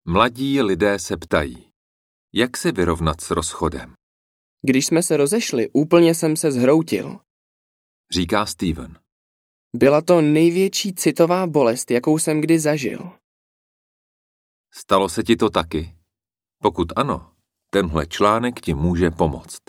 Mladí lidé se ptají, jak se vyrovnat s rozchodem, Když jsme se rozešli, úplně jsem se zhroutil. říká Steven. Byla to největší citová bolest, jakou jsem kdy zažil. Stalo se ti to taky? Pokud ano, tenhle článek ti může pomoct.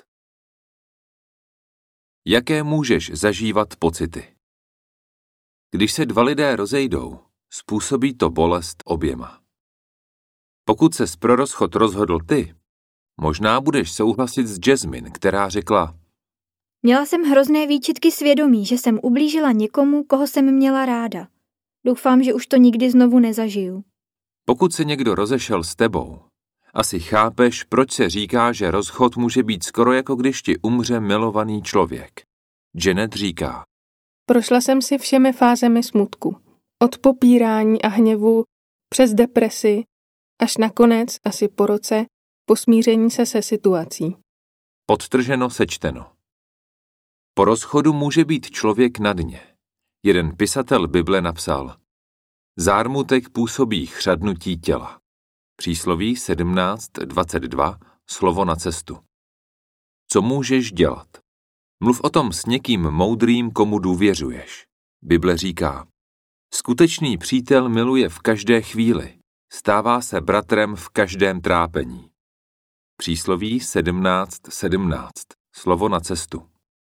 Jaké můžeš zažívat pocity? Když se dva lidé rozejdou, způsobí to bolest oběma. Pokud ses pro rozchod rozhodl ty, možná budeš souhlasit s Jasmine, která řekla: Měla jsem hrozné výčitky svědomí, že jsem ublížila někomu, koho jsem měla ráda. Doufám, že už to nikdy znovu nezažiju. Pokud se někdo rozešel s tebou, asi chápeš, proč se říká, že rozchod může být skoro jako když ti umře milovaný člověk. Janet říká: Prošla jsem si všemi fázemi smutku. Od popírání a hněvu, přes depresi, až nakonec, asi po roce, po smíření se situací. Podtrženo sečteno. Po rozchodu může být člověk na dně. Jeden pisatel Bible napsal: Zármutek působí chřadnutí těla. Přísloví 17:22, slovo na cestu. Co můžeš dělat? Mluv o tom s někým moudrým, komu důvěřuješ. Bible říká: Skutečný přítel miluje v každé chvíli, stává se bratrem v každém trápení. Přísloví 17:17, slovo na cestu.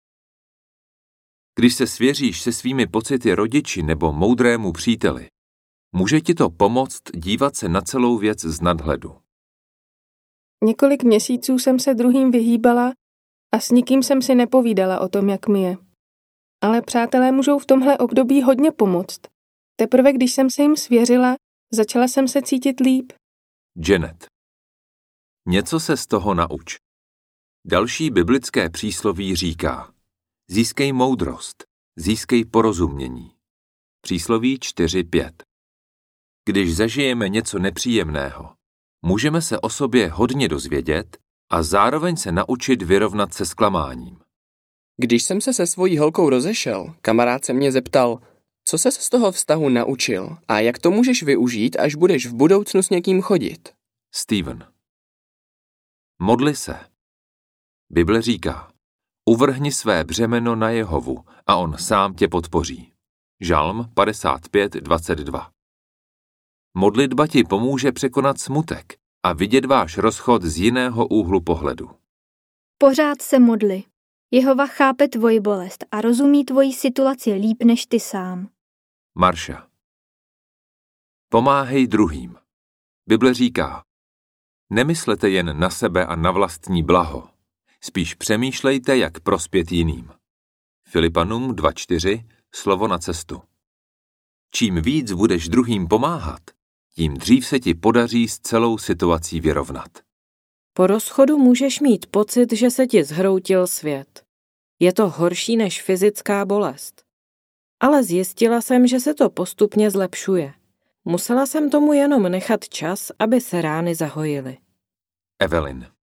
Když se svěříš se svými pocity rodiči nebo moudrému příteli, může ti to pomoct dívat se na celou věc z nadhledu. Několik měsíců jsem se druhým vyhýbala a s nikým jsem si nepovídala o tom, jak mi je. Ale přátelé můžou v tomhle období hodně pomoct. Teprve když jsem se jim svěřila, začala jsem se cítit líp. Janet. Něco se z toho nauč. Další biblické přísloví říká: Získej moudrost, získej porozumění. Přísloví 4:5. Když zažijeme něco nepříjemného, můžeme se o sobě hodně dozvědět a zároveň se naučit vyrovnat se zklamáním. Když jsem se svojí holkou rozešel, kamarád se mě zeptal, co ses z toho vztahu naučil a jak to můžeš využít, až budeš v budoucnu s někým chodit. Steven. Modli se. Bible říká: Uvrhni své břemeno na Jehovu a on sám tě podpoří. Žalm 55:22. Modlitba ti pomůže překonat smutek a vidět váš rozchod z jiného úhlu pohledu. Pořád se modli. Jehova chápe tvoji bolest a rozumí tvoji situaci líp než ty sám. Marša. Pomáhej druhým. Bible říká: Nemyslete jen na sebe a na vlastní blaho. Spíš přemýšlejte, jak prospět jiným. Filipanům 2:4, slovo na cestu. Čím víc budeš druhým pomáhat, tím dřív se ti podaří s celou situací vyrovnat. Po rozchodu můžeš mít pocit, že se ti zhroutil svět. Je to horší než fyzická bolest. Ale zjistila jsem, že se to postupně zlepšuje. Musela jsem tomu jenom nechat čas, aby se rány zahojily. Evelyn.